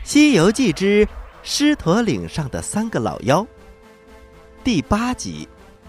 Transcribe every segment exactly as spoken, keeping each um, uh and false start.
西游记之狮驼岭上的三个老妖第八集。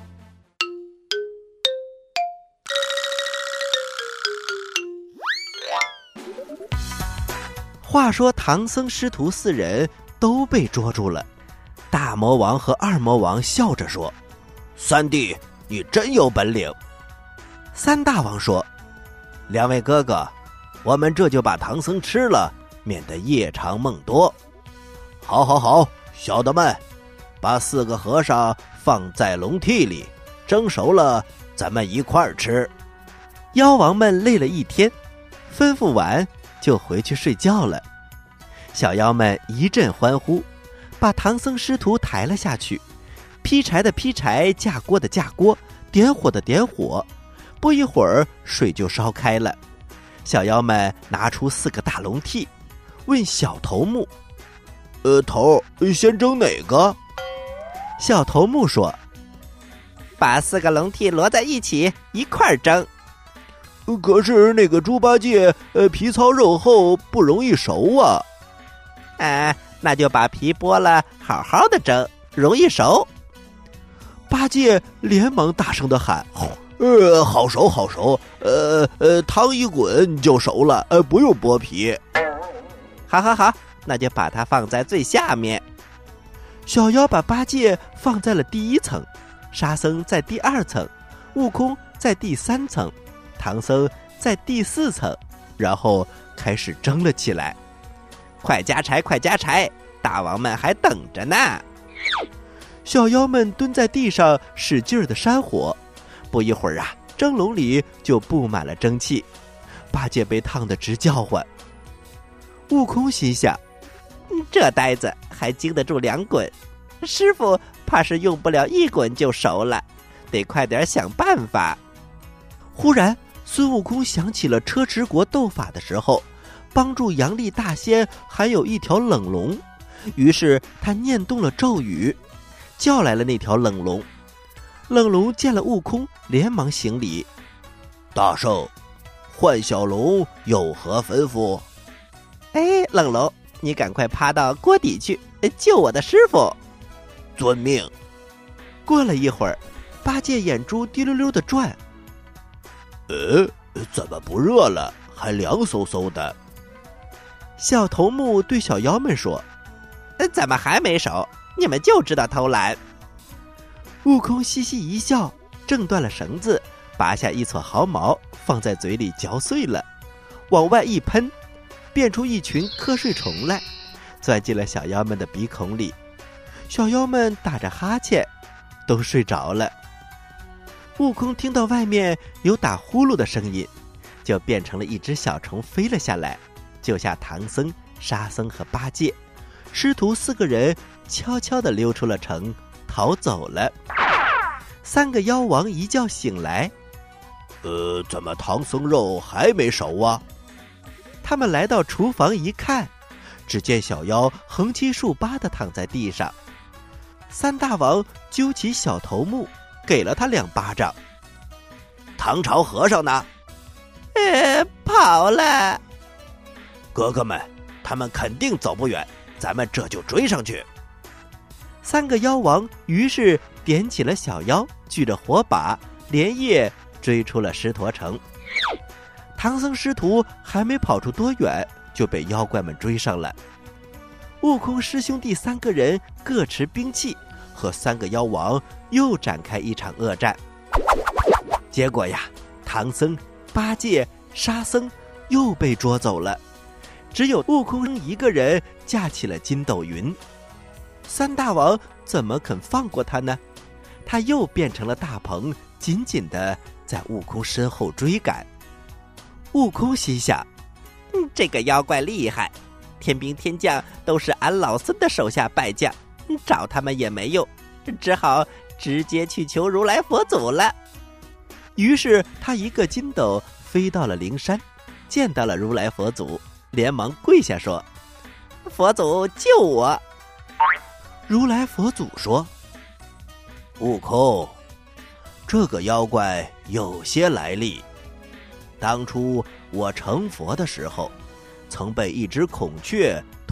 话说唐僧师徒四人都被捉住了，大魔王和二魔王笑着说：三弟，你真有本领。三大王说：两位哥哥，我们这就把唐僧吃了，免得夜长梦多。好好好，小的们，把四个和尚放在笼屉里，蒸熟了咱们一块儿吃。妖王们累了一天，吩咐完就回去睡觉了。小妖们一阵欢呼，把唐僧师徒抬了下去，劈柴的劈柴，架锅的架锅，点火的点火。不一会儿水就烧开了，小妖们拿出四个大笼屉，问小头目：呃，头先蒸哪个？小头目说：把四个笼屉摞在一起，一块蒸。可是那个猪八戒，呃，皮糙肉厚，不容易熟啊。哎，那就把皮剥了，好好的蒸，容易熟。八戒连忙大声的喊：呃，好熟好熟，呃呃，汤一滚就熟了，呃，不用剥皮。好好好，那就把它放在最下面。小妖把八戒放在了第一层，沙僧在第二层，悟空在第三层，唐僧在第四层，然后开始蒸了起来。快加柴，快加柴，大王们还等着呢。小妖们蹲在地上使劲儿的扇火，不一会儿啊，蒸笼里就布满了蒸汽。八戒被烫得直叫唤。悟空心想：这呆子还经得住两滚，师傅怕是用不了一滚就熟了，得快点想办法。忽然孙悟空想起了车迟国斗法的时候帮助杨丽大仙还有一条冷龙，于是他念动了咒语，叫来了那条冷龙。冷龙见了悟空，连忙行礼：大圣，浣小龙有何吩咐？哎，冷龙，你赶快趴到锅底去，救我的师傅。遵命。过了一会儿，八戒眼珠滴溜溜的转。呃，怎么不热了，还凉飕飕的？小头目对小妖们说：怎么还没熟？你们就知道偷懒。悟空嘻嘻一笑，挣断了绳子，拔下一撮毫毛，放在嘴里嚼碎了，往外一喷，变出一群瞌睡虫来，钻进了小妖们的鼻孔里。小妖们打着哈欠，都睡着了。悟空听到外面有打呼噜的声音，就变成了一只小虫飞了下来，救下唐僧、沙僧和八戒。师徒四个人悄悄地溜出了城，逃走了。三个妖王一觉醒来，呃，怎么唐僧肉还没熟啊？他们来到厨房一看，只见小妖横七竖八地躺在地上。三大王揪起小头目，给了他两巴掌。唐朝和尚呢？呃，跑了。哥哥们，他们肯定走不远，咱们这就追上去。三个妖王于是点起了小妖，举着火把，连夜追出了狮驼城。唐僧师徒还没跑出多远，就被妖怪们追上了。悟空师兄弟三个人各持兵器，和三个妖王又展开一场恶战。结果呀，唐僧、八戒、沙僧又被捉走了，只有悟空一个人架起了筋斗云。三大王怎么肯放过他呢？他又变成了大鹏，紧紧地在悟空身后追赶。悟空心想：嗯，这个妖怪厉害，天兵天将都是俺老孙的手下败将，找他们也没用，只好直接去求如来佛祖了。于是他一个筋斗飞到了灵山，见到了如来佛祖，连忙跪下说：佛祖救我。如来佛祖说：悟空，这个妖怪有些来历。当初我成佛的时候，曾被一只孔雀吞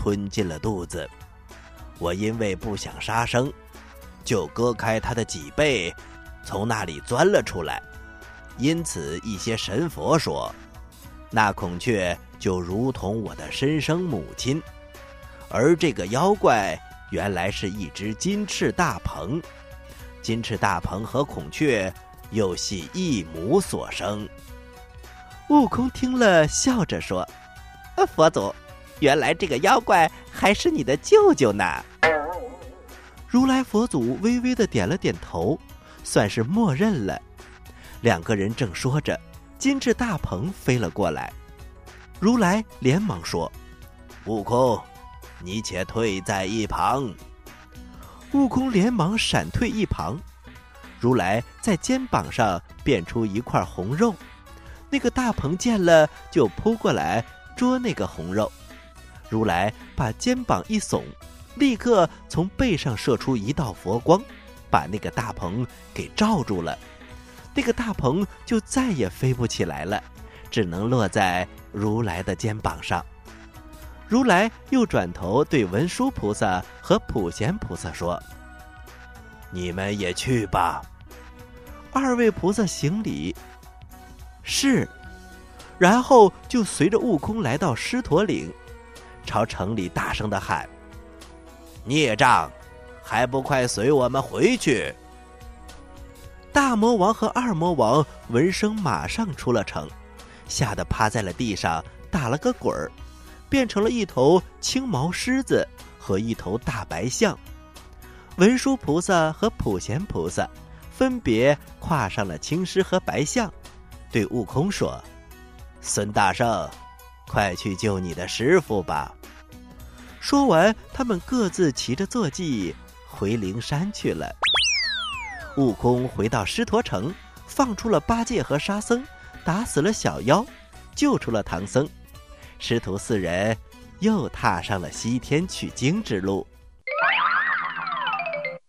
吞进了肚子。我因为不想杀生，就割开他的脊背，从那里钻了出来。因此一些神佛说，那孔雀就如同我的身生母亲，而这个妖怪原来是一只金翅大鹏，金翅大鹏和孔雀又系一母所生。悟空听了，笑着说：“佛祖，原来这个妖怪还是你的舅舅呢。”如来佛祖微微的点了点头，算是默认了。两个人正说着，金翅大鹏飞了过来。如来连忙说：“悟空，你且退在一旁。”悟空连忙闪退一旁。如来在肩膀上变出一块红肉，那个大鹏见了就扑过来捉那个红肉。如来把肩膀一耸，立刻从背上射出一道佛光，把那个大鹏给罩住了。那个大鹏就再也飞不起来了，只能落在如来的肩膀上。如来又转头对文殊菩萨和普贤菩萨说：“你们也去吧。”二位菩萨行礼，是，然后就随着悟空来到狮驼岭，朝城里大声地喊：“孽障，还不快随我们回去！”大魔王和二魔王闻声马上出了城，吓得趴在了地上，打了个滚儿，变成了一头青毛狮子和一头大白象。文殊菩萨和普贤菩萨分别跨上了青狮和白象，对悟空说：“孙大圣，快去救你的师父吧。”说完，他们各自骑着坐骑回灵山去了。悟空回到狮驼城，放出了八戒和沙僧，打死了小妖，救出了唐僧。师徒四人又踏上了西天取经之路。